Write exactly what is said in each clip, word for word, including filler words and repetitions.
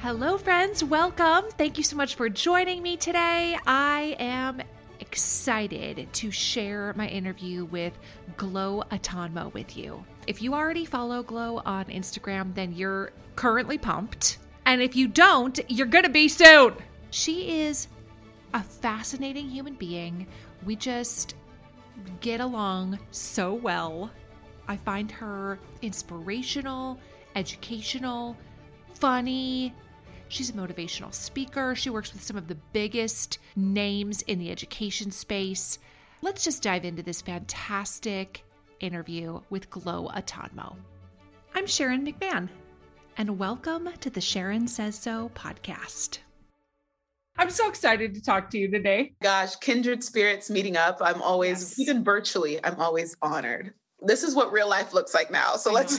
Hello, friends. Welcome. Thank you so much for joining me today. I am excited to share my interview with Glo Atonmo with you. If you already follow Glo on Instagram, then you're currently pumped. And if you don't, you're going to be soon. She is a fascinating human being. We just get along so well. I find her inspirational, educational, funny. She's a motivational speaker. She works with some of the biggest names in the education space. Let's just dive into this fantastic interview with Glo Atonmo. I'm Sharon McMahon, and welcome to the Sharon Says So podcast. I'm so excited to talk to you today. Gosh, kindred spirits meeting up. I'm always, yes. Even virtually, I'm always honored. This is what real life looks like now. So let's.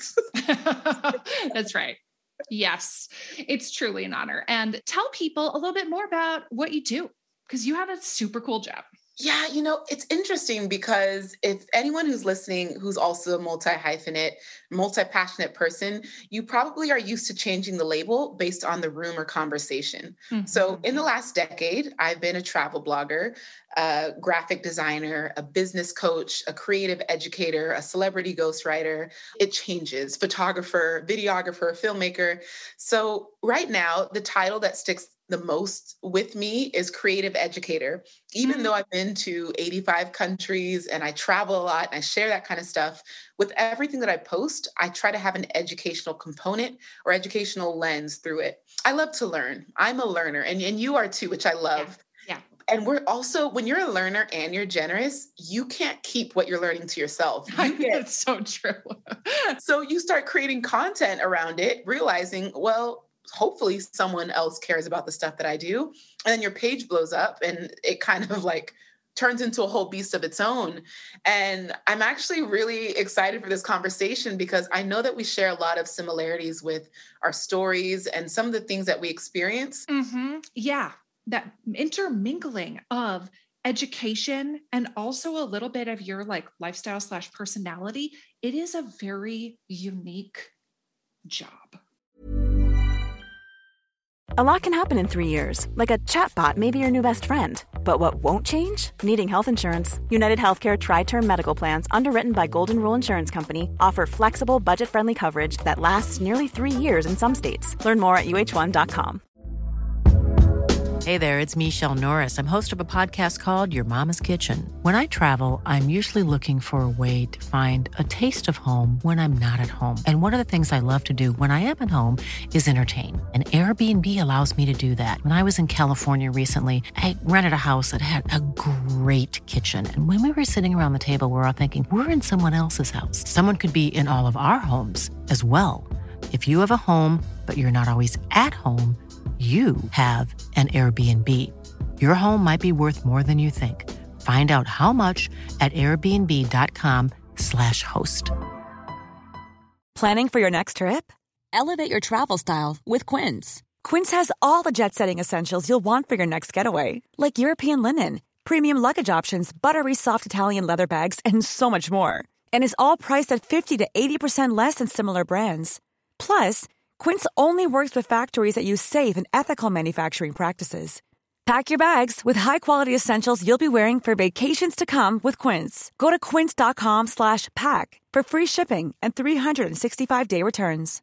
That's right. Yes, it's truly an honor. And tell people a little bit more about what you do, because you have a super cool job. Yeah, you know, it's interesting because if anyone who's listening, who's also a multi-hyphenate, multi-passionate person, you probably are used to changing the label based on the room or conversation. Mm-hmm. So in the last decade, I've been a travel blogger, a graphic designer, a business coach, a creative educator, a celebrity ghostwriter. It changes, photographer, videographer, filmmaker. So right now, the title that sticks the most with me is creative educator. Even mm-hmm. though I've been to eighty-five countries and I travel a lot and I share that kind of stuff, with everything that I post, I try to have an educational component or educational lens through it. I love to learn. I'm a learner, and, and you are too, which I love. Yeah. yeah. And we're also, when you're a learner and you're generous, you can't keep what you're learning to yourself. You get, That's so true. So you start creating content around it, realizing, well, hopefully someone else cares about the stuff that I do. And then your page blows up and it kind of like turns into a whole beast of its own. And I'm actually really excited for this conversation because I know that we share a lot of similarities with our stories and some of the things that we experience. Mm-hmm. Yeah. That intermingling of education and also a little bit of your like lifestyle slash personality. It is a very unique job. A lot can happen in three years, like a chatbot may be your new best friend. But what won't change? Needing health insurance. United Healthcare Tri-Term Medical Plans, underwritten by Golden Rule Insurance Company, offer flexible, budget-friendly coverage that lasts nearly three years in some states. Learn more at U H one dot com. Hey there, it's Michelle Norris. I'm host of a podcast called Your Mama's Kitchen. When I travel, I'm usually looking for a way to find a taste of home when I'm not at home. And one of the things I love to do when I am at home is entertain. And Airbnb allows me to do that. When I was in California recently, I rented a house that had a great kitchen. And when we were sitting around the table, we were all thinking, we're in someone else's house. Someone could be in all of our homes as well. If you have a home, but you're not always at home, you have an Airbnb. Your home might be worth more than you think. Find out how much at airbnb.com slash host. Planning for your next trip? Elevate your travel style with Quince. Quince has all the jet-setting essentials you'll want for your next getaway, like European linen, premium luggage options, buttery soft Italian leather bags, and so much more. And is all priced at fifty to eighty percent less than similar brands. Plus, Quince only works with factories that use safe and ethical manufacturing practices. Pack your bags with high-quality essentials you'll be wearing for vacations to come with Quince. Go to quince.com slash pack for free shipping and three sixty-five day returns.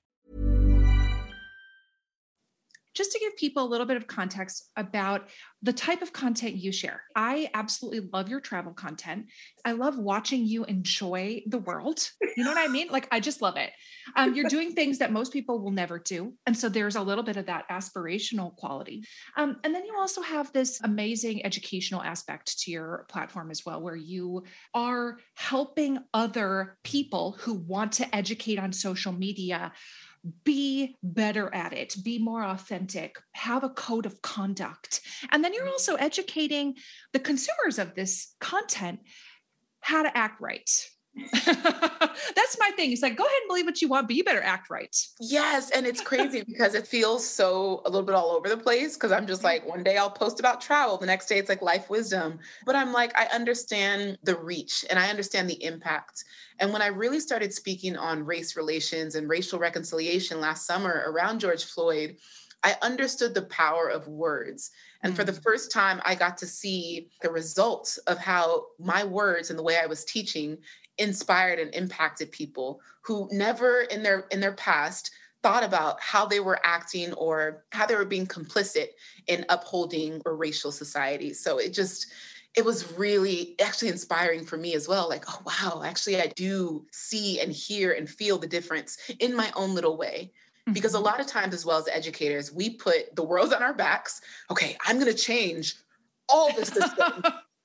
Just to give people a little bit of context about the type of content you share. I absolutely love your travel content. I love watching you enjoy the world. You know what I mean? Like, I just love it. Um, you're doing things that most people will never do. And so there's a little bit of that aspirational quality. Um, and then you also have this amazing educational aspect to your platform as well, where you are helping other people who want to educate on social media be better at it, be more authentic, have a code of conduct. And then you're also educating the consumers of this content how to act right. That's my thing. It's like, go ahead and believe what you want, but you better act right. Yes. And it's crazy because it feels so a little bit all over the place. Cause I'm just like, one day I'll post about travel. The next day it's like life wisdom, but I'm like, I understand the reach and I understand the impact. And when I really started speaking on race relations and racial reconciliation last summer around George Floyd, I understood the power of words. And mm. for the first time, I got to see the results of how my words and the way I was teaching inspired and impacted people who never in their in their past thought about how they were acting or how they were being complicit in upholding a racial society. So it just, it was really actually inspiring for me as well. Like, oh, wow, actually, I do see and hear and feel the difference in my own little way. Mm-hmm. Because a lot of times, as well as educators, we put the world on our backs. Okay, I'm going to change all this system.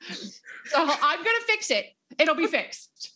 So I'm going to fix it. It'll be fixed.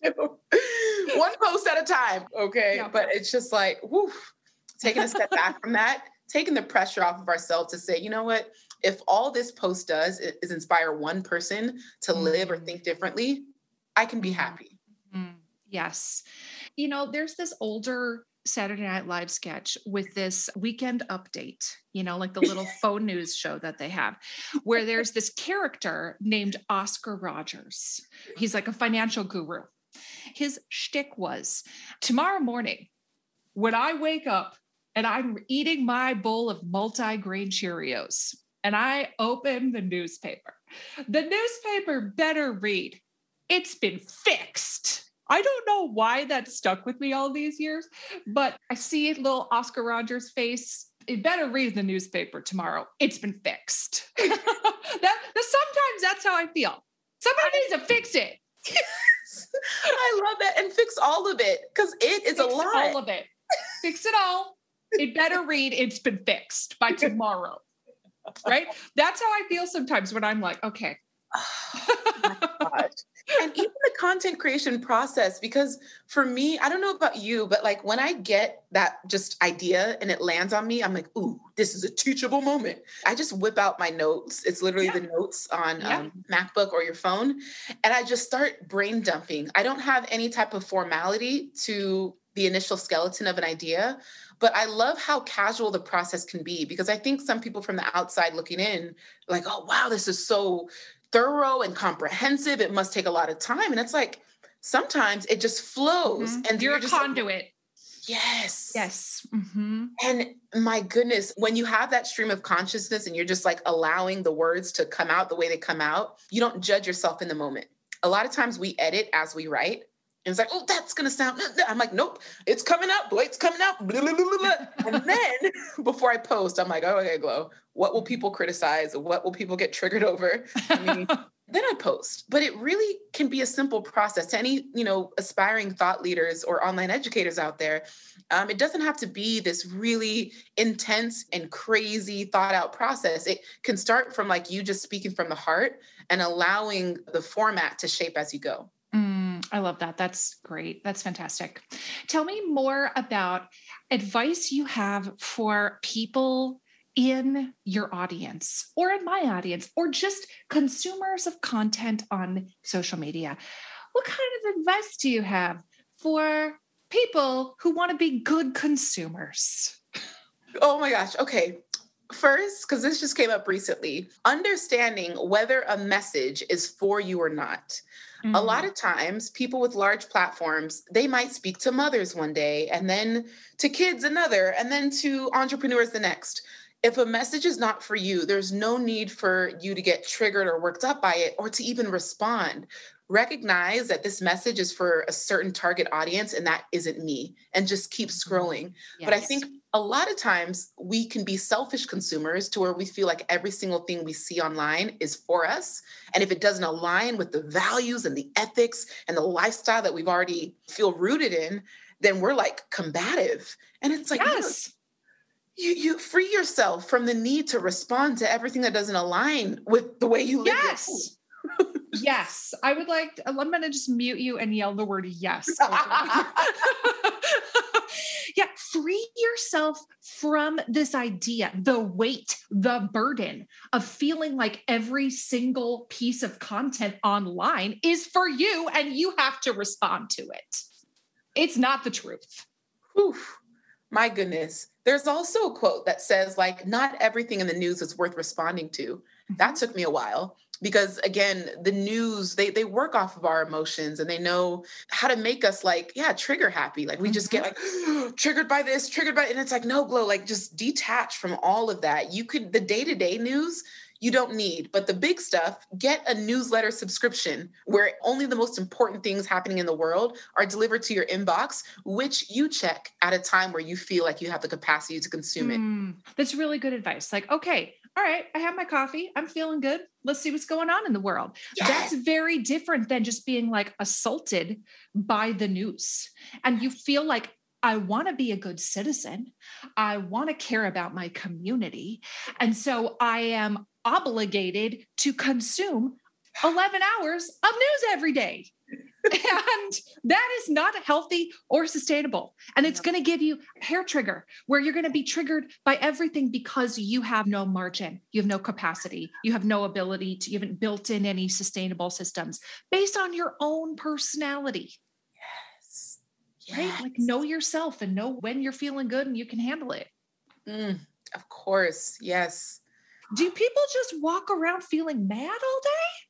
One post at a time. Okay. Yeah. But it's just like, whew, taking a step back from that, taking the pressure off of ourselves to say, you know what, if all this post does is inspire one person to mm-hmm. live or think differently, I can be happy. Mm-hmm. Yes. You know, there's this older Saturday Night Live sketch with this Weekend Update, you know, like the little phone news show that they have, where there's this character named Oscar Rogers. He's like a financial guru. His shtick was, tomorrow morning, when I wake up and I'm eating my bowl of multi-grain Cheerios and I open the newspaper, the newspaper better read, it's been fixed. I don't know why that stuck with me all these years, but I see little Oscar Rogers' face. It better read the newspaper tomorrow. It's been fixed. that, that sometimes that's how I feel. Somebody I, needs to fix it. Yes. I love that. And fix all of it, because it is fix a lot. all of it. Fix it all. It better read, it's been fixed by tomorrow. Right? That's how I feel sometimes when I'm like, okay. Oh my gosh. And even the content creation process, because for me, I don't know about you, but like when I get that just idea and it lands on me, I'm like, ooh, this is a teachable moment. I just whip out my notes. It's literally yeah. the notes on yeah. um, MacBook or your phone. And I just start brain dumping. I don't have any type of formality to the initial skeleton of an idea, but I love how casual the process can be, because I think some people from the outside looking in, like, oh, wow, this is so thorough and comprehensive. It must take a lot of time. And it's like, sometimes it just flows. Mm-hmm. And you're, you're a just conduit. Like, yes. Yes. Mm-hmm. And my goodness, when you have that stream of consciousness and you're just like allowing the words to come out the way they come out, you don't judge yourself in the moment. A lot of times we edit as we write. And it's like, oh, that's going to sound, I'm like, nope, it's coming out. Boy, it's coming out. Blah, blah, blah, blah. And then before I post, I'm like, oh, okay, Glo, what will people criticize? What will people get triggered over? I mean, then I post. But it really can be a simple process to any, you know, aspiring thought leaders or online educators out there. Um, it doesn't have to be this really intense and crazy thought out process. It can start from like you just speaking from the heart and allowing the format to shape as you go. Mm, I love that. That's great. That's fantastic. Tell me more about advice you have for people in your audience or in my audience or just consumers of content on social media. What kind of advice do you have for people who want to be good consumers? Oh my gosh. Okay. First, because this just came up recently, understanding whether a message is for you or not. Mm-hmm. A lot of times people with large platforms, they might speak to mothers one day and then to kids another, and then to entrepreneurs the next. If a message is not for you, there's no need for you to get triggered or worked up by it or to even respond. Recognize that this message is for a certain target audience and that isn't me, and just keep scrolling. Yes. But I think a lot of times we can be selfish consumers to where we feel like every single thing we see online is for us. And if it doesn't align with the values and the ethics and the lifestyle that we've already feel rooted in, then we're like combative. And it's like, yes. You, you free yourself from the need to respond to everything that doesn't align with the way you live. Yes. Yes. I would like, to, I'm going to just mute you and yell the word yes. Yeah. Free yourself from this idea, the weight, the burden of feeling like every single piece of content online is for you and you have to respond to it. It's not the truth. Whew. My goodness. There's also a quote that says, like, not everything in the news is worth responding to. Mm-hmm. That took me a while. Because again, the news, they they work off of our emotions and they know how to make us like, yeah, trigger happy. Like we mm-hmm. just get like triggered by this, triggered by, and it's like, no, Glo, like just detach from all of that. You could, the day-to-day news, you don't need, but the big stuff, get a newsletter subscription where only the most important things happening in the world are delivered to your inbox, which you check at a time where you feel like you have the capacity to consume it. Mm, that's really good advice. Like, okay, all right, I have my coffee. I'm feeling good. Let's see what's going on in the world. Yes. That's very different than just being like assaulted by the news. And you feel like, I want to be a good citizen. I want to care about my community. And so I am obligated to consume eleven hours of news every day. And that is not healthy or sustainable. And it's going to give you a hair trigger where you're going to be triggered by everything because you have no margin. You have no capacity. You have no ability to, you haven't built in any sustainable systems based on your own personality. Yes. Right? Yes. Like know yourself and know when you're feeling good and you can handle it. Mm, of course. Yes. Do people just walk around feeling mad all day?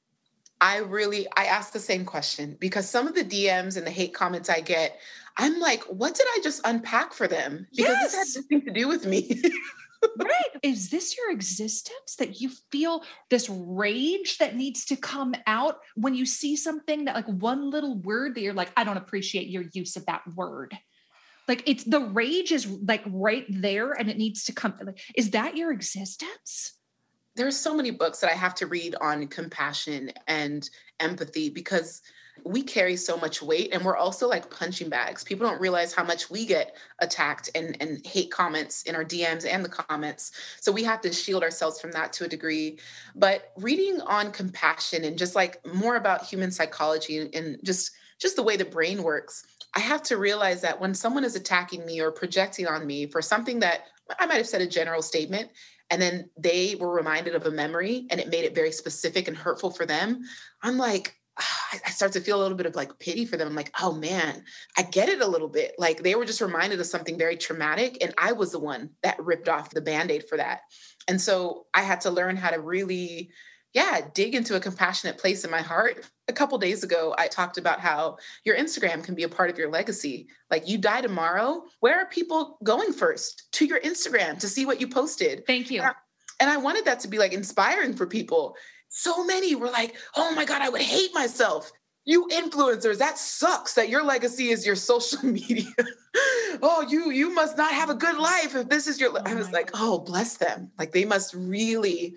I really, I ask the same question because some of the D Ms and the hate comments I get, I'm like, what did I just unpack for them? Because yes. this had nothing to do with me. Right. Is this your existence that you feel this rage that needs to come out when you see something that like one little word that you're like, I don't appreciate your use of that word. Like it's the rage is like right there and it needs to come. Like, is that your existence? There's so many books that I have to read on compassion and empathy because we carry so much weight and we're also like punching bags. People don't realize how much we get attacked and, and hate comments in our D Ms and the comments. So we have to shield ourselves from that to a degree. But reading on compassion and just like more about human psychology and just, just the way the brain works, I have to realize that when someone is attacking me or projecting on me for something that I might have said a general statement, and then they were reminded of a memory and it made it very specific and hurtful for them, I'm like, I start to feel a little bit of like pity for them. I'm like, oh man, I get it a little bit. Like they were just reminded of something very traumatic and I was the one that ripped off the Band-Aid for that. And so I had to learn how to really, yeah, dig into a compassionate place in my heart. A couple of days ago, I talked about how your Instagram can be a part of your legacy. Like you die tomorrow, where are people going first? To your Instagram to see what you posted. Thank you. And I, and I wanted that to be like inspiring for people. So many were like, oh my God, I would hate myself. You influencers, that sucks that your legacy is your social media. oh, you you must not have a good life if this is your, oh I was like, God. Oh, bless them. Like they must really,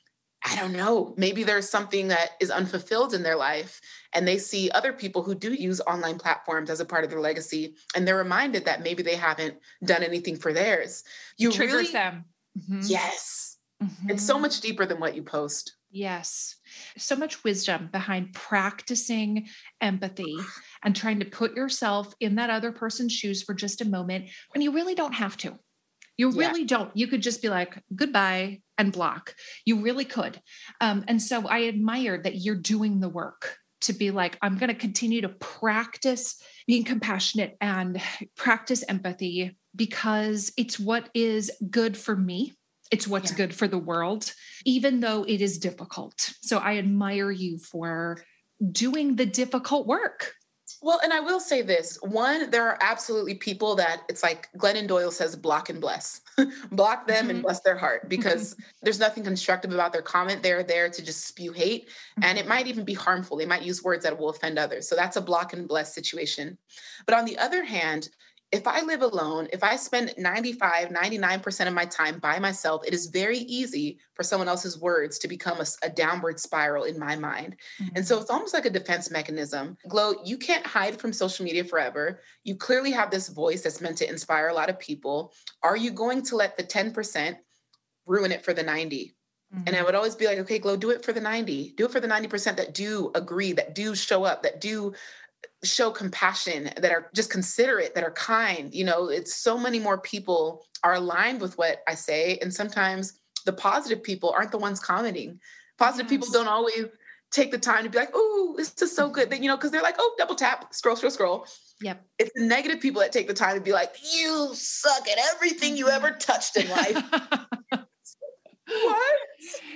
I don't know, maybe there's something that is unfulfilled in their life and they see other people who do use online platforms as a part of their legacy. And they're reminded that maybe they haven't done anything for theirs. You it triggers really, them. Mm-hmm. Yes. Mm-hmm. It's so much deeper than what you post. Yes. So much wisdom behind practicing empathy and trying to put yourself in that other person's shoes for just a moment when you really don't have to. You really yeah. don't. You could just be like, goodbye and block. You really could. Um, and so I admire that you're doing the work to be like, I'm going to continue to practice being compassionate and practice empathy because it's what is good for me. It's what's yeah. good for the world, even though it is difficult. So I admire you for doing the difficult work. Well, and I will say this. One, there are absolutely people that it's like Glennon Doyle says, block and bless. Block them mm-hmm. and bless their heart because mm-hmm. there's nothing constructive about their comment. They're there to just spew hate. Mm-hmm. And it might even be harmful. They might use words that will offend others. So that's a block and bless situation. But on the other hand, if I live alone, if I spend ninety-five, ninety-nine percent of my time by myself, it is very easy for someone else's words to become a, a downward spiral in my mind. Mm-hmm. And so it's almost like a defense mechanism. Glo, you can't hide from social media forever. You clearly have this voice that's meant to inspire a lot of people. Are you going to let the ten percent ruin it for the ninety? Mm-hmm. And I would always be like, okay, Glo, do it for the ninety. Do it for the ninety percent that do agree, that do show up, that do show compassion, that are just considerate, that are kind. You know, it's so many more people are aligned with what I say. And sometimes the positive people aren't the ones commenting. Positive yes. people don't always take the time to be like, oh, this is so good. Then, you know, because they're like, oh, double tap, scroll, scroll, scroll. Yep. It's the negative people that take the time to be like, you suck at everything you ever touched in life. What?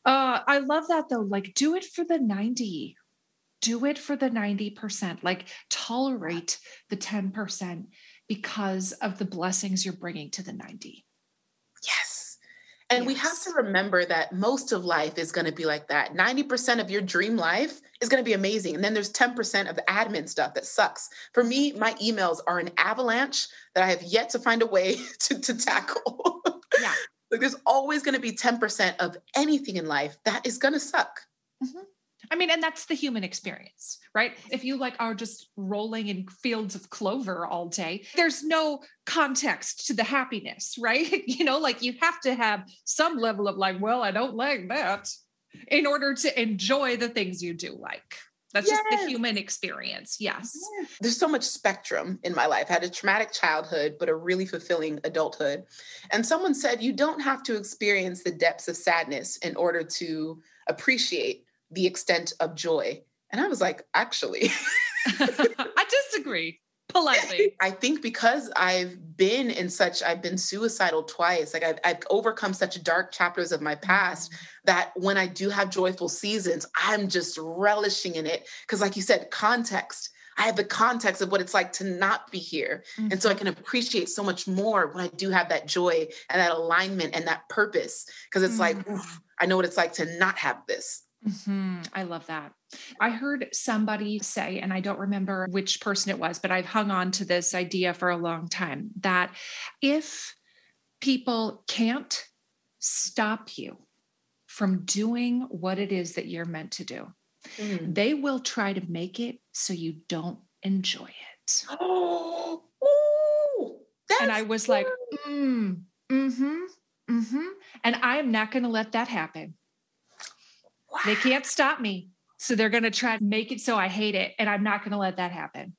Uh, I love that though. Like, do it for the ninety. Do it for the ninety percent. Like, tolerate the ten percent because of the blessings you're bringing to the ninety. Yes. And yes. we have to remember that most of life is going to be like that. ninety percent of your dream life is going to be amazing. And then there's ten percent of the admin stuff that sucks. For me, my emails are an avalanche that I have yet to find a way to, to tackle. Yeah. Like, there's always going to be ten percent of anything in life that is going to suck. Mm-hmm. I mean, and that's the human experience, right? If you like are just rolling in fields of clover all day, there's no context to the happiness, right? You know, like you have to have some level of like, well, I don't like that in order to enjoy the things you do like. That's yes. just the human experience. Yes. yes. There's so much spectrum in my life. I had a traumatic childhood, but a really fulfilling adulthood. And someone said, you don't have to experience the depths of sadness in order to appreciate the extent of joy. And I was like, actually, I disagree politely. I think because I've been in such, I've been suicidal twice. Like I've, I've overcome such dark chapters of my past that when I do have joyful seasons, I'm just relishing in it. Because like you said, context, I have the context of what it's like to not be here. Mm-hmm. And so I can appreciate so much more when I do have that joy and that alignment and that purpose. Because it's mm-hmm. like, oof, I know what it's like to not have this. Mm-hmm. I love that. I heard somebody say, and I don't remember which person it was, but I've hung on to this idea for a long time, that if people can't stop you from doing what it is that you're meant to do, mm. they will try to make it so you don't enjoy it. Oh, ooh, and I was good. like, mm, mm-hmm, mm-hmm. And I'm not going to let that happen. Wow. They can't stop me. So they're going to try to make it so I hate it. And I'm not going to let that happen.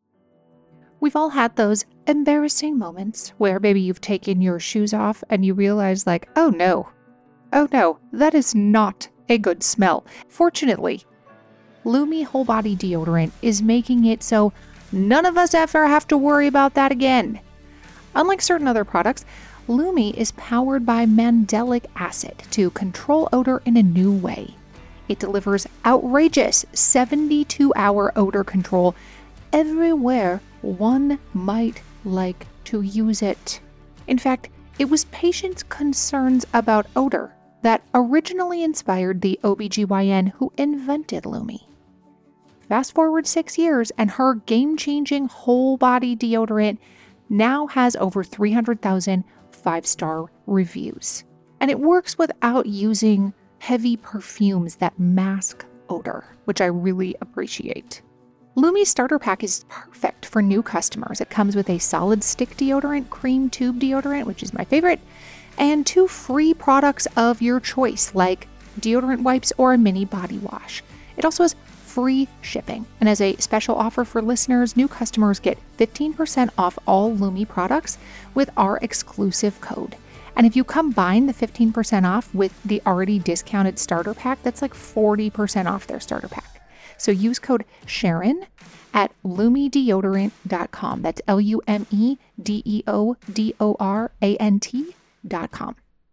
We've all had those embarrassing moments where maybe you've taken your shoes off and you realize like, oh no, oh no, that is not a good smell. Fortunately, Lume Whole Body Deodorant is making it so none of us ever have to worry about that again. Unlike certain other products, Lume is powered by mandelic acid to control odor in a new way. It delivers outrageous seventy-two hour odor control everywhere one might like to use it. In fact, it was patients' concerns about odor that originally inspired the O B G Y N who invented Lume. Fast forward six years and her game-changing whole body deodorant now has over three hundred thousand five-star reviews. And it works without using heavy perfumes that mask odor, which I really appreciate. Lume's starter pack is perfect for new customers. It comes with a solid stick deodorant, cream tube deodorant, which is my favorite, and two free products of your choice, like deodorant wipes or a mini body wash. It also has free shipping. And as a special offer for listeners, new customers get fifteen percent off all Lume products with our exclusive code. And if you combine the fifteen percent off with the already discounted starter pack, that's like forty percent off their starter pack. So use code Sharon at lume deodorant dot com. That's L U M E D E O D O R A N T dot com.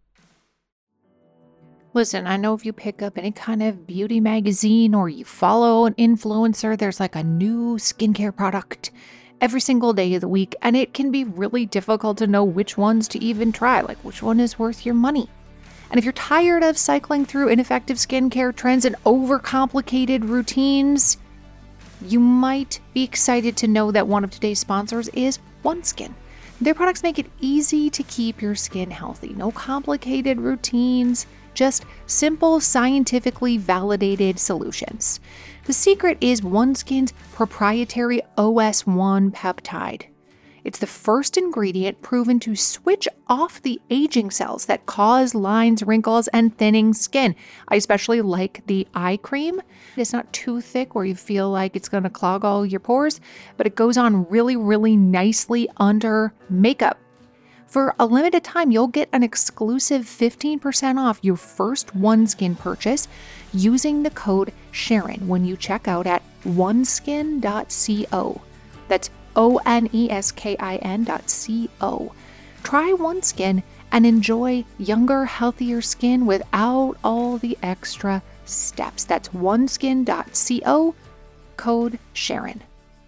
Listen, I know if you pick up any kind of beauty magazine or you follow an influencer, there's like a new skincare product every single day of the week, and it can be really difficult to know which ones to even try, like which one is worth your money. And if you're tired of cycling through ineffective skincare trends and overcomplicated routines, you might be excited to know that one of today's sponsors is OneSkin. Their products make it easy to keep your skin healthy. No complicated routines, just simple, scientifically validated solutions. The secret is OneSkin's proprietary O S one peptide. It's the first ingredient proven to switch off the aging cells that cause lines, wrinkles, and thinning skin. I especially like the eye cream. It's not too thick where you feel like it's going to clog all your pores, but it goes on really, really nicely under makeup. For a limited time, you'll get an exclusive fifteen percent off your first OneSkin purchase using the code Sharon when you check out at oneskin dot co. That's O N E S K I N dot C O. Try OneSkin and enjoy younger, healthier skin without all the extra steps. That's oneskin dot co, code Sharon.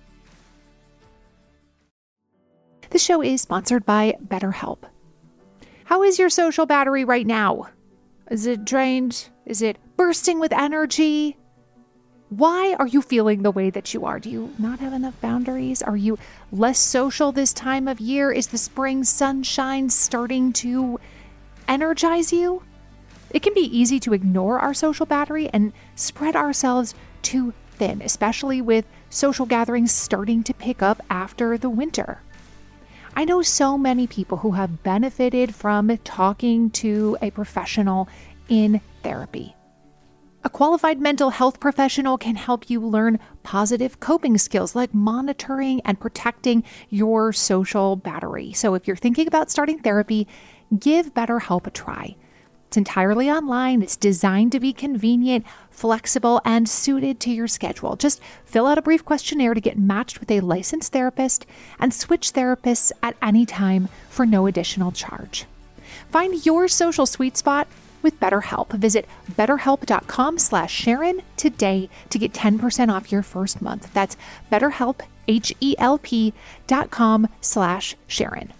This show is sponsored by BetterHelp. How is your social battery right now? Is it drained? Is it bursting with energy? Why are you feeling the way that you are? Do you not have enough boundaries? Are you less social this time of year? Is the spring sunshine starting to energize you? It can be easy to ignore our social battery and spread ourselves too thin, especially with social gatherings starting to pick up after the winter. I know so many people who have benefited from talking to a professional in therapy. A qualified mental health professional can help you learn positive coping skills like monitoring and protecting your social battery. So if you're thinking about starting therapy, give BetterHelp a try. It's entirely online. It's designed to be convenient, flexible, and suited to your schedule. Just fill out a brief questionnaire to get matched with a licensed therapist and switch therapists at any time for no additional charge. Find your social sweet spot with BetterHelp. Visit betterhelp.com slash Sharon today to get ten percent off your first month. That's BetterHelp, H-E-L-P dot com slash Sharon.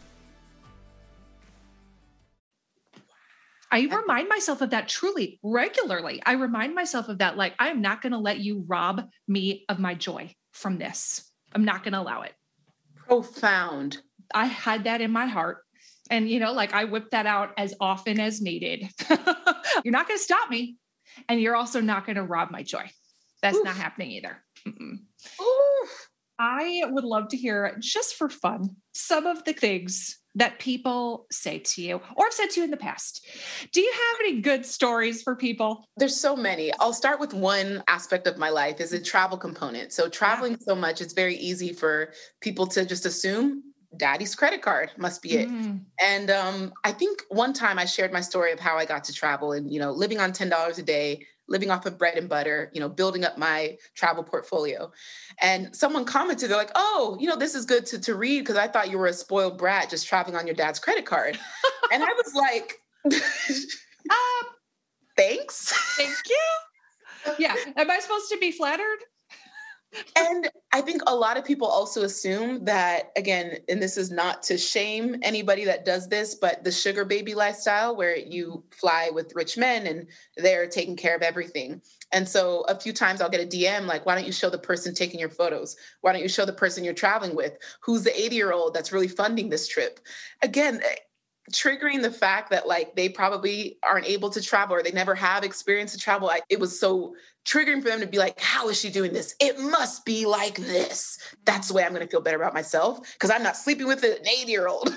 I remind myself of that truly regularly. I remind myself of that. Like, I'm not going to let you rob me of my joy from this. I'm not going to allow it. Profound. I had that in my heart. And, you know, like I whip that out as often as needed. You're not going to stop me. And you're also not going to rob my joy. That's Oof. Not happening either. Oof. I would love to hear, just for fun, some of the things that people say to you or have said to you in the past. Do you have any good stories for people? There's so many. I'll start with one aspect of my life is a travel component. So traveling yeah. so much, it's very easy for people to just assume daddy's credit card must be it. Mm. And um, I think one time I shared my story of how I got to travel and, you know, living on ten dollars a day, living off of bread and butter, you know, building up my travel portfolio. And someone commented, they're like, oh, you know, this is good to, to read because I thought you were a spoiled brat just traveling on your dad's credit card. And I was like, um, thanks. Thank you. Yeah. Am I supposed to be flattered? And I think a lot of people also assume that, again, and this is not to shame anybody that does this, but the sugar baby lifestyle where you fly with rich men and they're taking care of everything. And so a few times I'll get a D M like, why don't you show the person taking your photos? Why don't you show the person you're traveling with? Who's the eighty-year-old that's really funding this trip? Again, triggering the fact that like they probably aren't able to travel or they never have experience to travel. I, it was so triggering for them to be like, how is she doing this? It must be like this. That's the way I'm going to feel better about myself because I'm not sleeping with an eighty-year-old.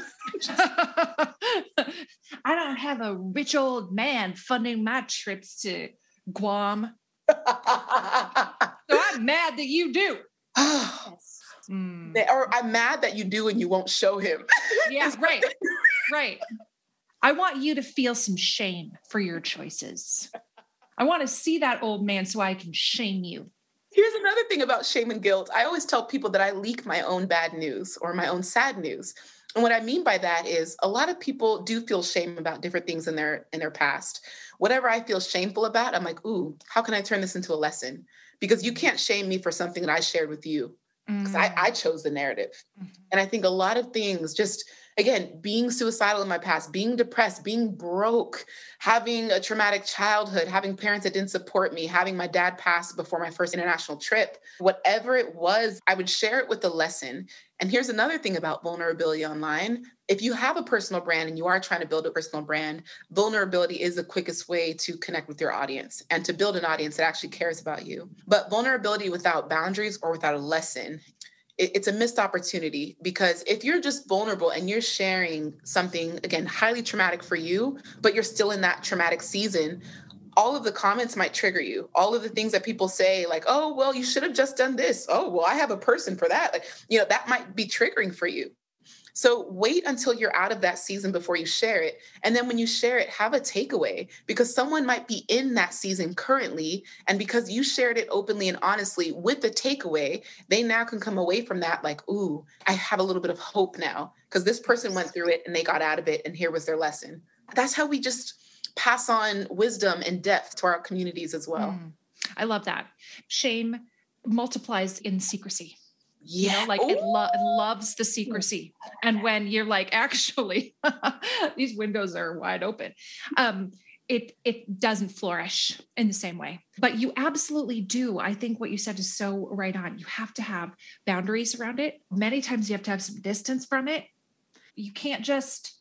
I don't have a rich old man funding my trips to Guam. So I'm mad that you do. Yes. Mm. Or I'm mad that you do and you won't show him. Yeah, right. Right. I want you to feel some shame for your choices. I want to see that old man so I can shame you. Here's another thing about shame and guilt. I always tell people that I leak my own bad news or my own sad news. And what I mean by that is a lot of people do feel shame about different things in their in their past. Whatever I feel shameful about, I'm like, ooh, how can I turn this into a lesson? Because you can't shame me for something that I shared with you. Because mm. I, I chose the narrative. Mm-hmm. And I think a lot of things just, again, being suicidal in my past, being depressed, being broke, having a traumatic childhood, having parents that didn't support me, having my dad pass before my first international trip, whatever it was, I would share it with a lesson. And here's another thing about vulnerability online. If you have a personal brand and you are trying to build a personal brand, vulnerability is the quickest way to connect with your audience and to build an audience that actually cares about you. But vulnerability without boundaries or without a lesson, it's a missed opportunity because if you're just vulnerable and you're sharing something, again, highly traumatic for you, but you're still in that traumatic season, all of the comments might trigger you. All of the things that people say, like, oh, well, you should have just done this. Oh, well, I have a person for that. Like, you know, that might be triggering for you. So wait until you're out of that season before you share it. And then when you share it, have a takeaway, because someone might be in that season currently. And because you shared it openly and honestly with the takeaway, they now can come away from that like, ooh, I have a little bit of hope now because this person went through it and they got out of it and here was their lesson. That's how we just pass on wisdom and depth to our communities as well. Mm, I love that. Shame multiplies in secrecy. Yeah. You know, like it, lo- it loves the secrecy. And when you're like, actually, these windows are wide open, um, it, it doesn't flourish in the same way. But you absolutely do. I think what you said is so right on. You have to have boundaries around it. Many times you have to have some distance from it. You can't just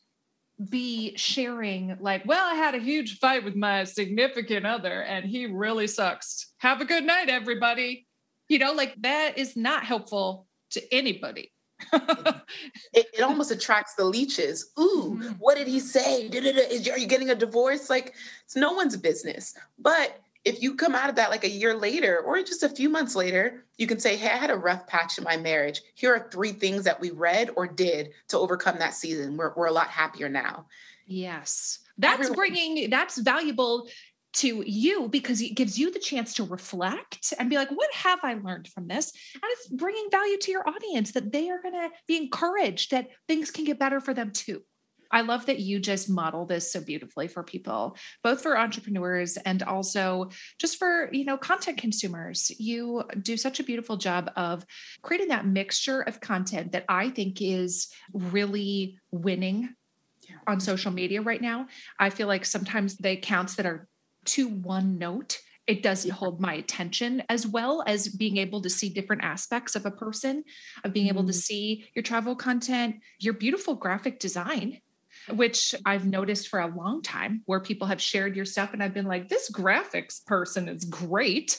be sharing like, well, I had a huge fight with my significant other and he really sucks. Have a good night, everybody. You know, like that is not helpful to anybody. it, it almost attracts the leeches. Ooh, mm-hmm. What did he say? Is, are you getting a divorce? Like, it's no one's business. But if you come out of that like a year later or just a few months later, you can say, hey, I had a rough patch in my marriage. Here are three things that we read or did to overcome that season. We're, we're a lot happier now. Yes. That's Everyone- bringing, that's valuable to you because it gives you the chance to reflect and be like, what have I learned from this? And it's bringing value to your audience that they are going to be encouraged that things can get better for them too. I love that you just model this so beautifully for people, both for entrepreneurs and also just for, you know, content consumers. You do such a beautiful job of creating that mixture of content that I think is really winning on social media right now. I feel like sometimes the accounts that are too one note, it doesn't hold my attention as well as being able to see different aspects of a person, of being able to see your travel content, your beautiful graphic design, which I've noticed for a long time where people have shared your stuff and I've been like, this graphics person is great.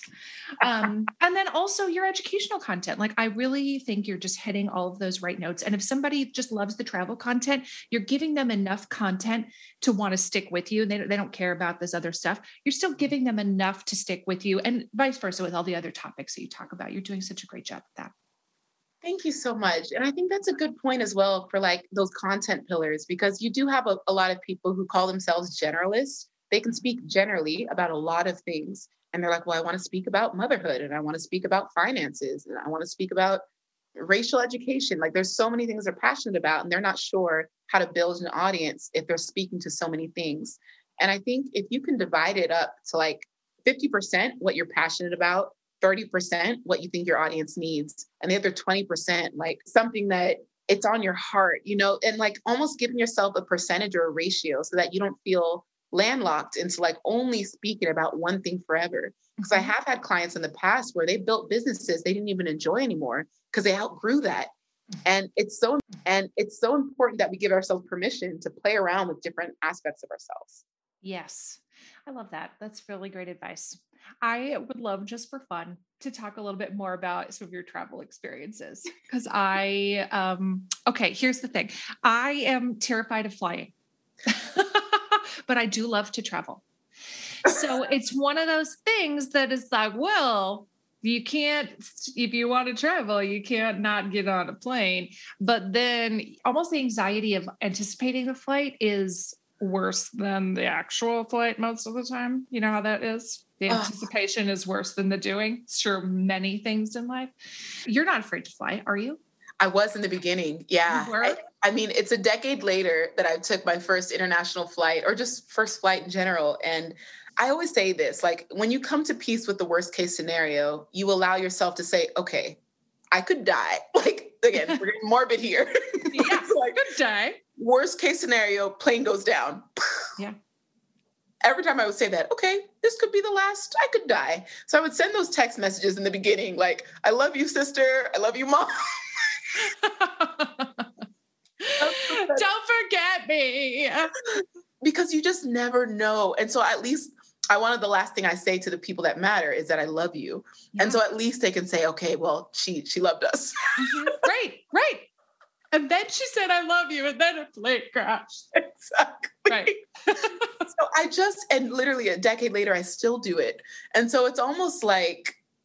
Um, and then also your educational content. Like, I really think you're just hitting all of those right notes. And if somebody just loves the travel content, you're giving them enough content to want to stick with you. And they don't, they don't care about this other stuff. You're still giving them enough to stick with you, and vice versa with all the other topics that you talk about. You're doing such a great job with that. Thank you so much. And I think that's a good point as well for like those content pillars, because you do have a, a lot of people who call themselves generalists. They can speak generally about a lot of things. And they're like, well, I want to speak about motherhood and I want to speak about finances and I want to speak about racial education. Like, there's so many things they're passionate about and they're not sure how to build an audience if they're speaking to so many things. And I think if you can divide it up to like fifty percent what you're passionate about, thirty percent what you think your audience needs, and the other twenty percent, like something that it's on your heart, you know, and like almost giving yourself a percentage or a ratio so that you don't feel landlocked into like only speaking about one thing forever. Because I have had clients in the past where they built businesses they didn't even enjoy anymore because they outgrew that. And it's so, and it's so important that we give ourselves permission to play around with different aspects of ourselves. Yes. I love that. That's really great advice. I would love, just for fun, to talk a little bit more about some of your travel experiences. Because I, um, okay, here's the thing. I am terrified of flying, but I do love to travel. So it's one of those things that is like, well, you can't, if you want to travel, you can't not get on a plane. But then almost the anxiety of anticipating the flight is worse than the actual flight most of the time. You know how that is? The anticipation oh. is worse than the doing. Sure, many things in life. You're not afraid to fly, are you? I was in the beginning. Yeah. I, I mean, it's a decade later that I took my first international flight, or just first flight in general. And I always say this, like, when you come to peace with the worst case scenario, you allow yourself to say, okay, I could die. Like, again, we're getting morbid here. Yeah, like, could die. Worst case scenario, plane goes down. Yeah. Every time I would say that, okay, this could be the last, I could die. So I would send those text messages in the beginning, like, I love you, sister. I love you, mom. Don't forget me. Because you just never know. And so at least I wanted the last thing I say to the people that matter is that I love you. Yeah. And so at least they can say, okay, well, she, she loved us. Mm-hmm. Right, right. And then she said, I love you. And then a plane crashed. Exactly. Right. So I just, and literally a decade later, I still do it. And so it's almost like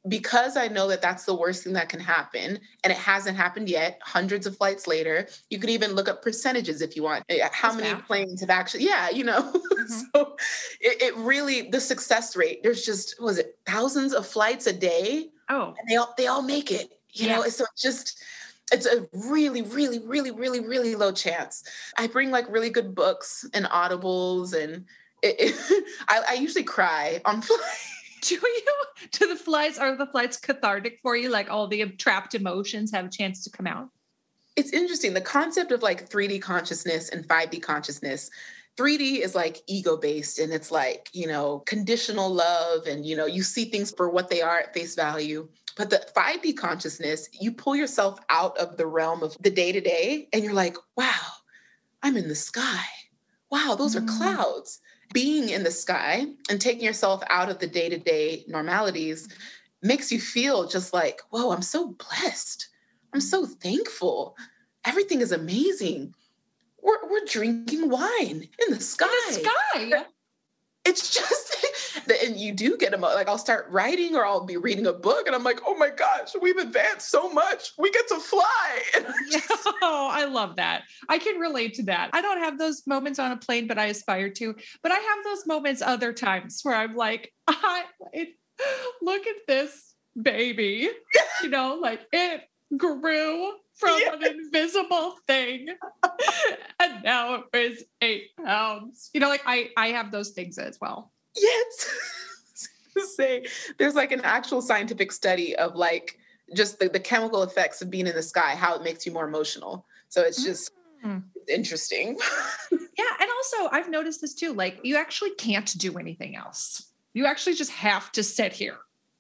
because I know that that's the worst thing that can happen, and it hasn't happened yet, hundreds of flights later, you could even look up percentages if you want. How That's many bad. planes have actually, yeah, you know. Mm-hmm. So it, it really, the success rate, there's just, what was it, thousands of flights a day? Oh. And they all, they all make it, you yeah. know. So it's just, it's a really, really, really, really, really low chance. I bring like really good books and audibles, and it, it, I, I usually cry on flights. Do you? Do the flights, are the flights cathartic for you? Like all the trapped emotions have a chance to come out? It's interesting. The concept of like three D consciousness and five D consciousness. three D is like ego-based, and it's like, you know, conditional love, and, you know, you see things for what they are at face value. But the five D consciousness, you pull yourself out of the realm of the day-to-day, and you're like, wow, I'm in the sky. Wow, those mm. are clouds. Being in the sky and taking yourself out of the day-to-day normalities makes you feel just like, whoa, I'm so blessed. I'm so thankful. Everything is amazing. We're, we're drinking wine in the sky. In the sky. It's just, and you do get emo- like I'll start writing, or I'll be reading a book, and I'm like, oh my gosh, we've advanced so much. We get to fly. Just... Oh, I love that. I can relate to that. I don't have those moments on a plane, but I aspire to. But I have those moments other times where I'm like, I it, look at this baby. You know, like it grew from yes. an invisible thing, and now it weighs eight pounds. You know, like I, I have those things as well. Yes. Say, there's like an actual scientific study of like just the, the chemical effects of being in the sky, how it makes you more emotional. So it's just mm. interesting. Yeah. And also I've noticed this too. Like you actually can't do anything else. You actually just have to sit here.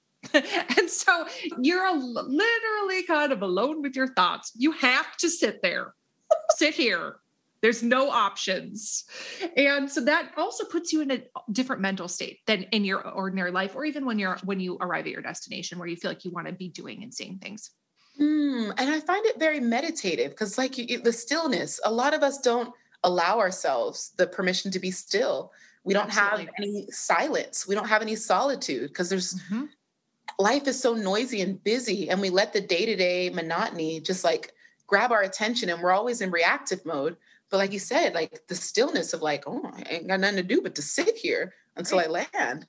And so you're a, literally kind of alone with your thoughts. You have to sit there, sit here. There's no options. And so that also puts you in a different mental state than in your ordinary life, or even when you're, when you arrive at your destination where you feel like you want to be doing and seeing things. Mm, and I find it very meditative because like you, the stillness, a lot of us don't allow ourselves the permission to be still. We don't Absolutely. have any silence. We don't have any solitude because there's, mm-hmm. life is so noisy and busy, and we let the day-to-day monotony just like grab our attention, and we're always in reactive mode. But like you said, like the stillness of like, oh, I ain't got nothing to do but to sit here until right. I land.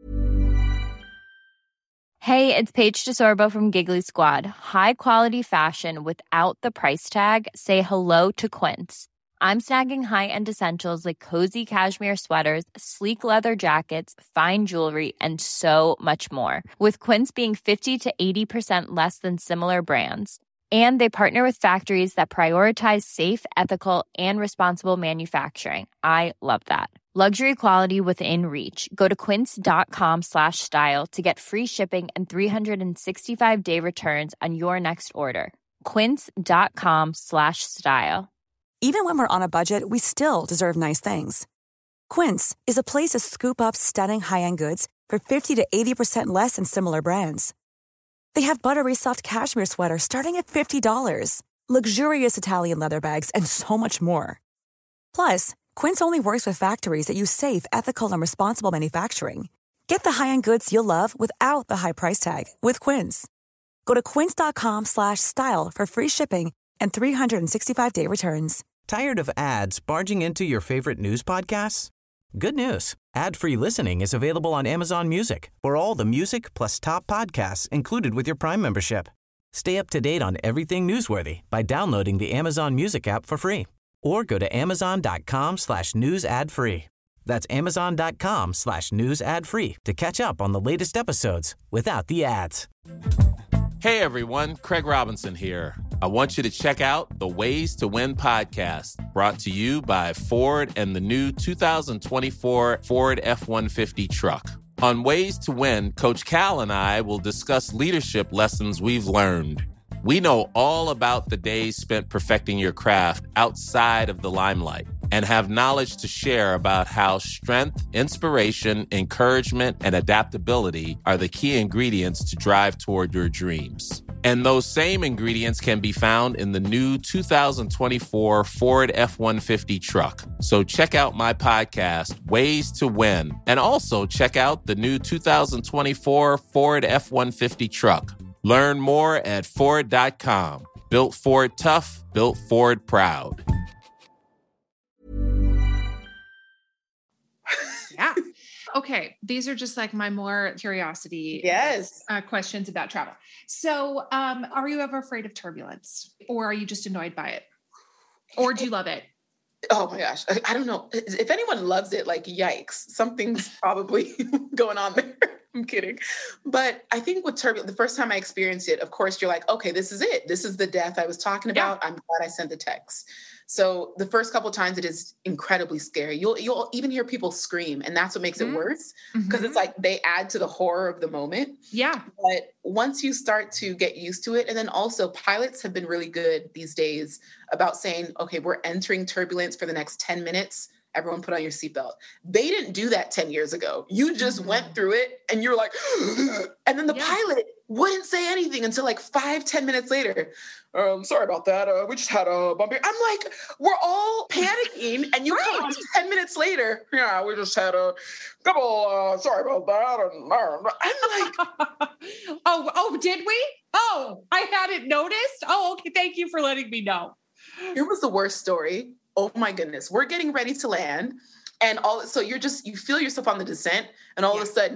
Hey, it's Paige DeSorbo from Giggly Squad. High quality fashion without the price tag. Say hello to Quince. I'm snagging high-end essentials like cozy cashmere sweaters, sleek leather jackets, fine jewelry, and so much more. With Quince being fifty to eighty percent less than similar brands. And they partner with factories that prioritize safe, ethical, and responsible manufacturing. I love that. Luxury quality within reach. Go to quince.com slash style to get free shipping and three sixty-five day returns on your next order. Quince.com slash style. Even when we're on a budget, we still deserve nice things. Quince is a place to scoop up stunning high-end goods for fifty to eighty percent less than similar brands. They have buttery soft cashmere sweaters starting at fifty dollars, luxurious Italian leather bags, and so much more. Plus, Quince only works with factories that use safe, ethical, and responsible manufacturing. Get the high-end goods you'll love without the high price tag with Quince. Go to quince.com slash style for free shipping and three sixty-five day returns. Tired of ads barging into your favorite news podcasts? Good news. Ad-free listening is available on Amazon Music for all the music plus top podcasts included with your Prime membership. Stay up to date on everything newsworthy by downloading the Amazon Music app for free or go to amazon.com slash news ad free. That's amazon.com slash news ad free to catch up on the latest episodes without the ads. Hey everyone, Craig Robinson here. I want you to check out the Ways to Win podcast, brought to you by Ford and the new two thousand twenty-four Ford F one fifty truck. On Ways to Win, Coach Cal and I will discuss leadership lessons we've learned. We know all about the days spent perfecting your craft outside of the limelight and have knowledge to share about how strength, inspiration, encouragement, and adaptability are the key ingredients to drive toward your dreams. And those same ingredients can be found in the new two thousand twenty-four Ford F one fifty truck. So check out my podcast, Ways to Win, and also check out the new two thousand twenty-four Ford F one fifty truck. Learn more at Ford dot com. Built Ford tough, built Ford proud. Yeah. Okay. These are just like my more curiosity Yes. uh, questions about travel. So, um, are you ever afraid of turbulence, or are you just annoyed by it, or do you love it? Oh my gosh. I, I don't know. If anyone loves it, like, yikes, something's probably going on there. I'm kidding. But I think with turbulence, the first time I experienced it, of course, you're like, okay, this is it. This is the death I was talking about. Yeah. I'm glad I sent the text. So the first couple of times it is incredibly scary. You'll you'll even hear people scream, and that's what makes mm-hmm. it worse, because mm-hmm. it's like they add to the horror of the moment. Yeah. But once you start to get used to it, and then also pilots have been really good these days about saying, okay, we're entering turbulence for the next ten minutes. Everyone put on your seatbelt. They didn't do that ten years ago. You just mm-hmm. went through it and you're like, and then the yeah. pilot wouldn't say anything until like five, ten minutes later. Um, sorry about that. Uh, we just had a bumpy. I'm like, we're all panicking, and you right. come on ten minutes later. Yeah, we just had a couple. Uh, sorry about that. And uh, I'm like, oh, oh, did we? Oh, I hadn't noticed. Oh, okay. Thank you for letting me know. Here was the worst story. Oh my goodness. We're getting ready to land, and all. So you're just you feel yourself on the descent, and all yeah. of a sudden,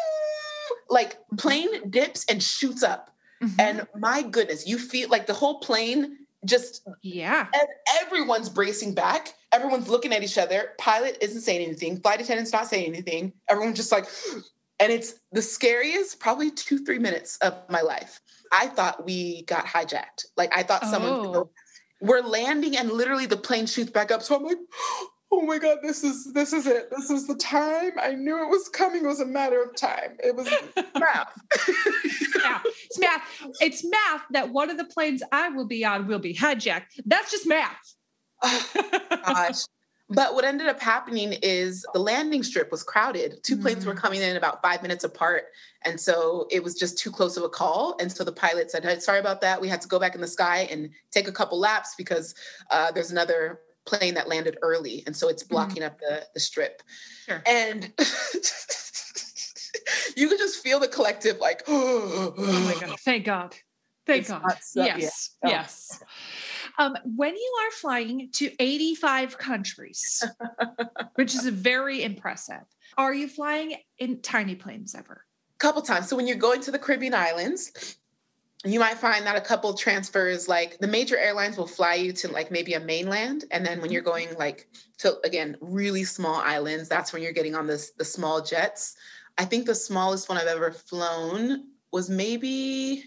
like plane dips and shoots up. Mm-hmm. And my goodness, you feel like the whole plane just, yeah. And everyone's bracing back. Everyone's looking at each other. Pilot isn't saying anything. Flight attendant's not saying anything. Everyone's just like, and it's the scariest, probably two, three minutes of my life. I thought we got hijacked. Like I thought someone, oh. we're landing and literally the plane shoots back up. So I'm like, oh my God, this is, this is it. This is the time. I knew it was coming. It was a matter of time. It was math. Yeah, it's math. It's math that one of the planes I will be on will be hijacked. That's just math. Oh, gosh. But what ended up happening is the landing strip was crowded. Two planes mm. were coming in about five minutes apart. And so it was just too close of a call. And so the pilot said, hey, sorry about that. We had to go back in the sky and take a couple laps because uh, there's another plane that landed early. And so it's blocking mm. up the, the strip. Sure. And you could just feel the collective like, oh, oh my God. Thank God. Thank it's God. So, yes. Yeah. Yes. Um, when you are flying to eighty-five countries, which is very impressive, are you flying in tiny planes ever? A couple times. So when you're going to the Caribbean islands, you might find that a couple transfers, like the major airlines will fly you to like maybe a mainland. And then when you're going like to, again, really small islands, that's when you're getting on this, the small jets. I think the smallest one I've ever flown was maybe,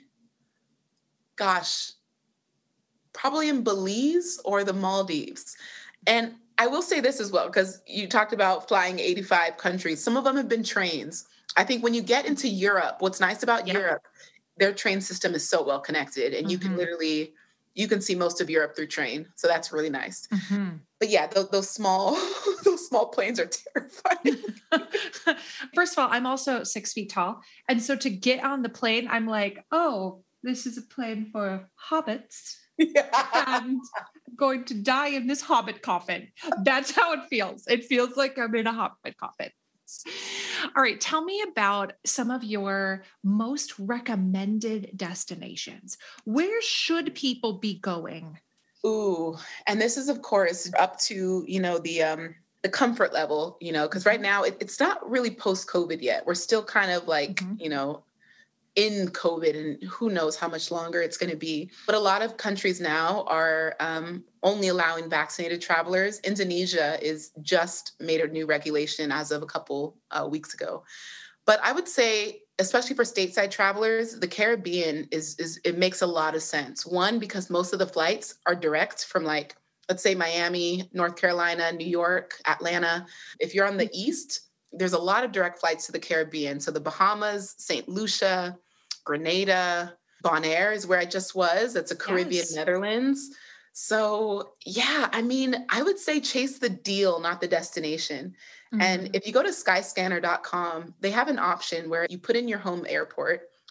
gosh, probably in Belize or the Maldives. And I will say this as well, because you talked about flying eighty-five countries. Some of them have been trains. I think when you get into Europe, what's nice about yeah. Europe, their train system is so well connected, and mm-hmm. you can literally, you can see most of Europe through train. So that's really nice. Mm-hmm. But yeah, those, those small, those small planes are terrifying. First of all, I'm also six feet tall. And so to get on the plane, I'm like, oh, this is a plane for hobbits. Yeah. And I'm going to die in this hobbit coffin. That's how it feels. It feels like I'm in a hobbit coffin. All right. Tell me about some of your most recommended destinations. Where should people be going? Ooh, and this is, of course, up to, you know, the, um, the comfort level, you know, because right now it, it's not really post-COVID yet. We're still kind of like, mm-hmm. you know, in COVID, and who knows how much longer it's going to be. But a lot of countries now are um, only allowing vaccinated travelers. Indonesia is just made a new regulation as of a couple uh, weeks ago. But I would say, especially for stateside travelers, the Caribbean is, is it makes a lot of sense. One, because most of the flights are direct from like, let's say Miami, North Carolina, New York, Atlanta. If you're on the East, there's a lot of direct flights to the Caribbean. So the Bahamas, Saint Lucia, Grenada, Bonaire is where I just was. That's a Caribbean yes. Netherlands. So yeah, I mean, I would say chase the deal, not the destination. Mm-hmm. And if you go to skyscanner dot com, they have an option where you put in your home airport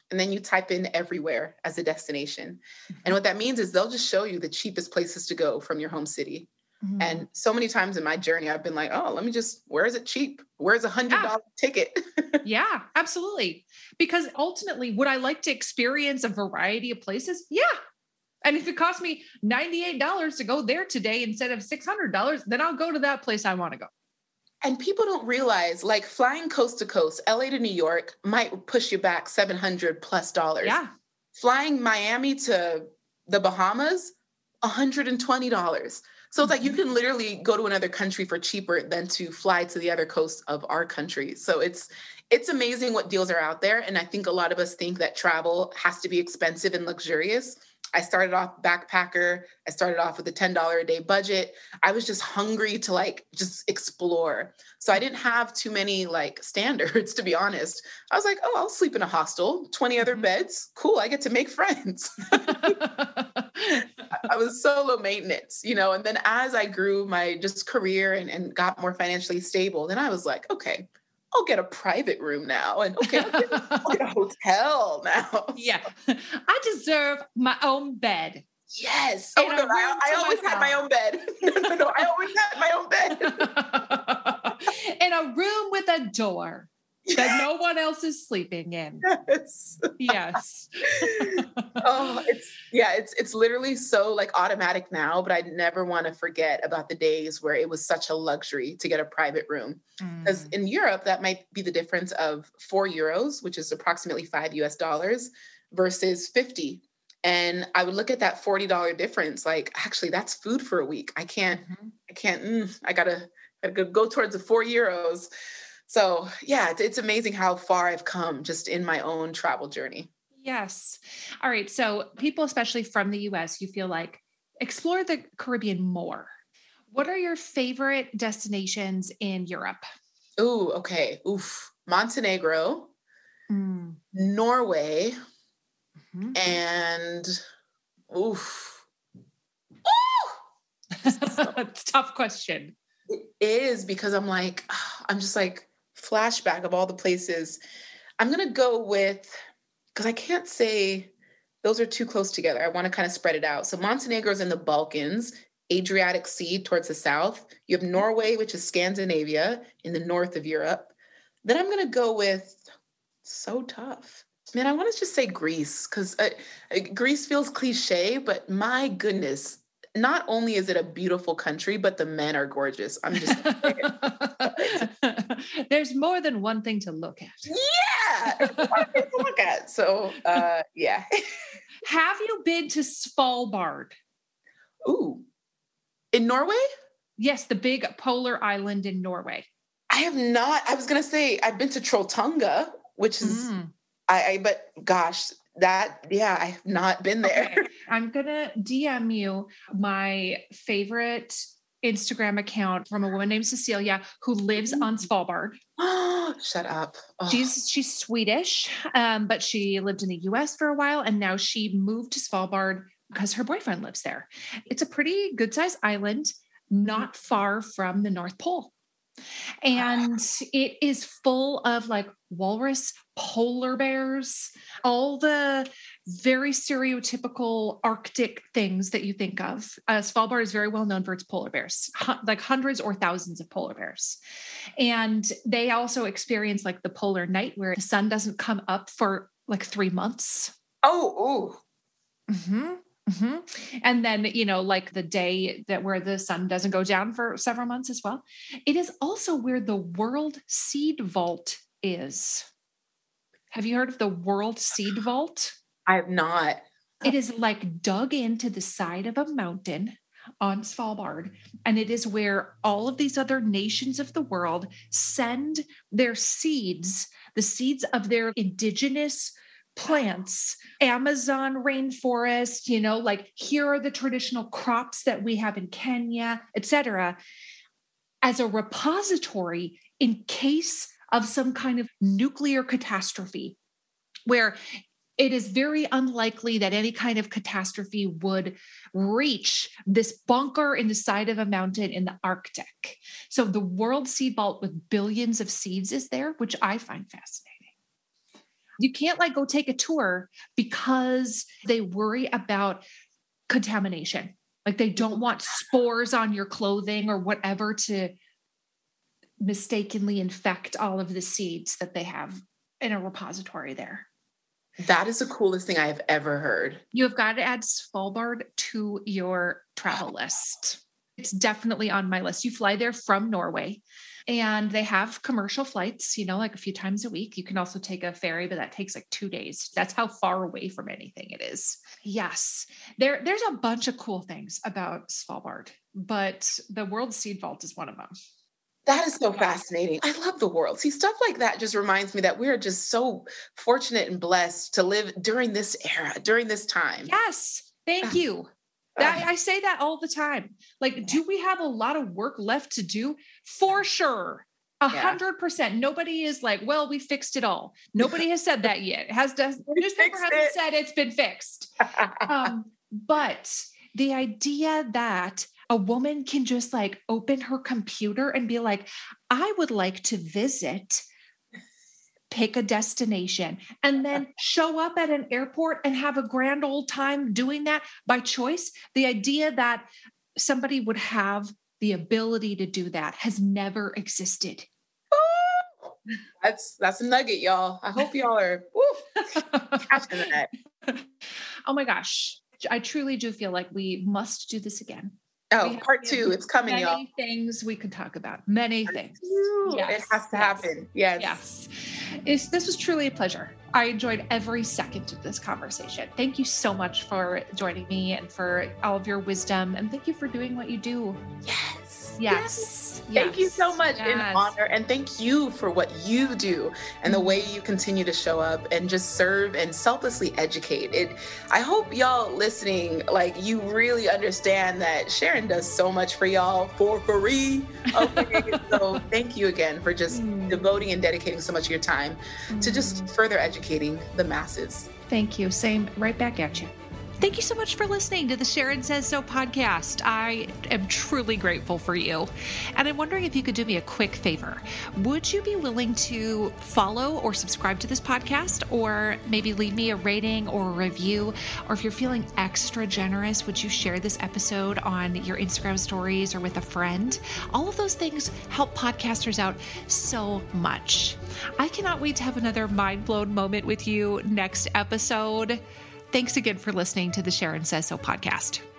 and then you type in everywhere as a destination. Mm-hmm. And what that means is they'll just show you the cheapest places to go from your home city. Mm-hmm. And so many times in my journey, I've been like, oh, let me just, where is it cheap? Where's a hundred dollar yeah. ticket? Yeah, absolutely. Because ultimately, would I like to experience a variety of places? Yeah. And if it costs me ninety-eight dollars to go there today instead of six hundred dollars, then I'll go to that place I want to go. And people don't realize, like, flying coast to coast, L A to New York might push you back seven hundred plus dollars. Yeah. Flying Miami to the Bahamas, one hundred twenty dollars. So it's like you can literally go to another country for cheaper than to fly to the other coast of our country. So it's it's amazing what deals are out there. And I think a lot of us think that travel has to be expensive and luxurious. I started off backpacker. I started off with a ten dollars a day budget. I was just hungry to like just explore. So I didn't have too many like standards, to be honest. I was like, oh, I'll sleep in a hostel, twenty other beds. Cool. I get to make friends. I was solo maintenance, you know, and then as I grew my just career and, and got more financially stable, then I was like, okay, I'll get a private room now. And okay, I'll get, I'll get a hotel now. Yeah. I deserve my own bed. Yes. Oh, no, I, I always myself. had my own bed. No, no, no. I always had my own bed. In a room with a door that no one else is sleeping in. Yes. Yes. Oh, it's, yeah, it's, it's literally so like automatic now, but I never want to forget about the days where it was such a luxury to get a private room. Because mm. in Europe, that might be the difference of four euros, which is approximately five U S dollars versus fifty. And I would look at that forty dollars difference. Like, actually that's food for a week. I can't, mm-hmm. I can't, mm, I gotta, gotta go towards the four euros. So yeah, it's, it's amazing how far I've come just in my own travel journey. Yes. All right. So people, especially from the U S, you feel like explore the Caribbean more. What are your favorite destinations in Europe? Ooh, okay. Oof. Montenegro, mm. Norway, mm-hmm. and oof. Ooh! It's a tough question. It is, because I'm like, I'm just like flashback of all the places. I'm going to go with, because I can't say those are too close together. I want to kind of spread it out. So Montenegro is in the Balkans, Adriatic Sea towards the south. You have Norway, which is Scandinavia in the north of Europe. Then I'm going to go with, so tough. Man, I want to just say Greece, because uh, Greece feels cliche, but my goodness, not only is it a beautiful country, but the men are gorgeous. I'm just There's more than one thing to look at. Yeah, one thing to look at. So, uh, yeah. Have you been to Svalbard? Ooh, in Norway? Yes, the big polar island in Norway. I have not. I was gonna say I've been to Trolltunga, which is, mm. I, I. But gosh. That, yeah, I have not been there. Okay. I'm going to D M you my favorite Instagram account from a woman named Cecilia who lives on Svalbard. Shut up. Oh. She's, she's Swedish, um, but she lived in the U S for a while. And now she moved to Svalbard because her boyfriend lives there. It's a pretty good sized island, not far from the North Pole. And it is full of like walrus, polar bears, all the very stereotypical Arctic things that you think of. Uh, Svalbard is very well known for its polar bears, H- like hundreds or thousands of polar bears. And they also experience like the polar night where the sun doesn't come up for like three months. Oh, ooh. Mm-hmm. Mm-hmm. And then, you know, like the day that where the sun doesn't go down for several months as well. It is also where the World Seed Vault is. Have you heard of the World Seed Vault? I have not. It is like dug into the side of a mountain on Svalbard. And it is where all of these other nations of the world send their seeds, the seeds of their indigenous plants, Amazon rainforest, you know, like here are the traditional crops that we have in Kenya, et cetera, as a repository in case of some kind of nuclear catastrophe, where it is very unlikely that any kind of catastrophe would reach this bunker in the side of a mountain in the Arctic. So the World Seed Vault with billions of seeds is there, which I find fascinating. You can't like go take a tour because they worry about contamination. Like they don't want spores on your clothing or whatever to mistakenly infect all of the seeds that they have in a repository there. That is the coolest thing I have ever heard. You have got to add Svalbard to your travel list. It's definitely on my list. You fly there from Norway and they have commercial flights, you know, like a few times a week. You can also take a ferry, but that takes like two days. That's how far away from anything it is. Yes. There, there's a bunch of cool things about Svalbard, but the World Seed Vault is one of them. That is so fascinating. I love the world. See, stuff like that just reminds me that we're just so fortunate and blessed to live during this era, during this time. Yes. Thank you. That, I say that all the time. Like, do we have a lot of work left to do? For sure. A hundred percent. Nobody is like, well, we fixed it all. Nobody has said that yet. It has does newspaper hasn't it. said it's been fixed. um, but the idea that a woman can just like open her computer and be like, I would like to visit, pick a destination, and then show up at an airport and have a grand old time doing that by choice. The idea that somebody would have the ability to do that has never existed. Ooh, that's, that's a nugget, y'all. I hope y'all are woo, catching that. Oh my gosh. I truly do feel like we must do this again. Oh, part two. It's coming, many y'all. Many things we could talk about. Many things. Yes, it has to yes. happen. Yes. Yes. It's, this was truly a pleasure. I enjoyed every second of this conversation. Thank you so much for joining me and for all of your wisdom. And thank you for doing what you do. Yes. Yes. yes. Thank you so much. Yes. In honor. And thank you for what you do and the way you continue to show up and just serve and selflessly educate. It. I hope y'all listening, like you really understand that Sharon does so much for y'all for free. Okay. So thank you again for just mm. devoting and dedicating so much of your time mm. to just further educating the masses. Thank you. Same right back at you. Thank you so much for listening to the Sharon Says So podcast. I am truly grateful for you. And I'm wondering if you could do me a quick favor. Would you be willing to follow or subscribe to this podcast, or maybe leave me a rating or a review? Or if you're feeling extra generous, would you share this episode on your Instagram stories or with a friend? All of those things help podcasters out so much. I cannot wait to have another mind-blown moment with you next episode. Thanks again for listening to the Sharon Says So podcast.